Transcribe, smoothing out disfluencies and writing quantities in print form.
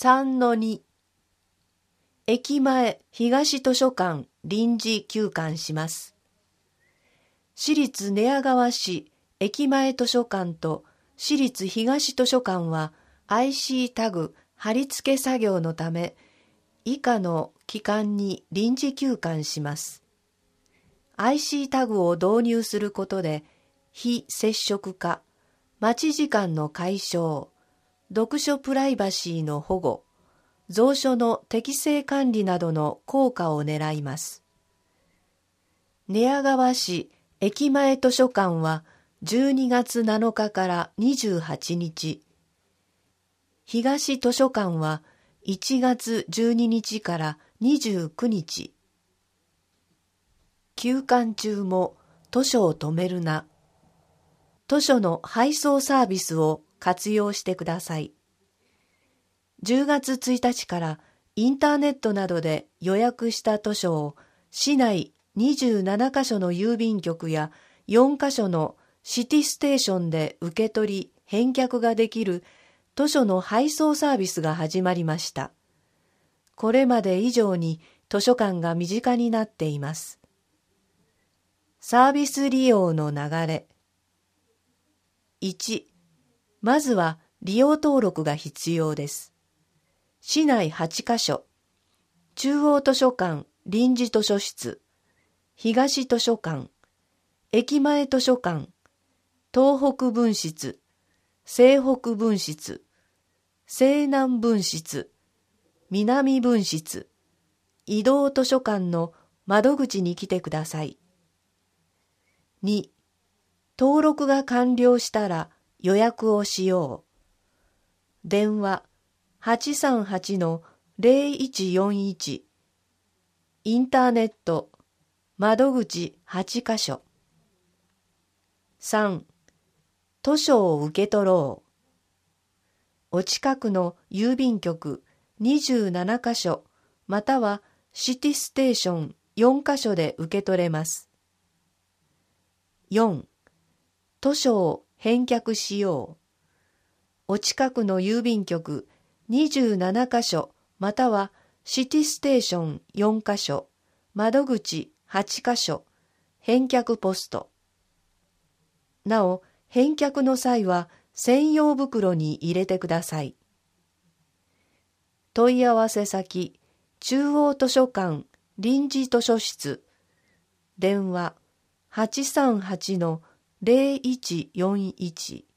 3-2 駅前東図書館臨時休館します。市立寝屋川市駅前図書館と市立東図書館は IC タグ貼り付け作業のため以下の期間に臨時休館します。IC タグを導入することで非接触化、待ち時間の解消、読書プライバシーの保護、蔵書の適正管理などの効果を狙います。寝屋川市駅前図書館は12月7日から28日、東図書館は1月12日から29日。休館中も図書を止めるな。図書の配送サービスを活用してください。10月1日からインターネットなどで予約した図書を市内27カ所の郵便局や4カ所のシティステーションで受け取り返却ができる図書の配送サービスが始まりました。これまで以上に図書館が身近になっています。サービス利用の流れ。1、まずは利用登録が必要です。市内8カ所、中央図書館臨時図書室、東図書館、駅前図書館、東北分室、西北分室、西南分室、南分室、移動図書館の窓口に来てください。2、登録が完了したら予約をしよう。電話838-0141、インターネット、窓口8カ所。3、図書を受け取ろう。お近くの郵便局27カ所またはシティステーション4カ所で受け取れます。4、図書を返却しよう。お近くの郵便局27カ所またはシティステーション4カ所、窓口8カ所、返却ポスト。なお、返却の際は専用袋に入れてください。問い合わせ先、中央図書館臨時図書室、電話838-0141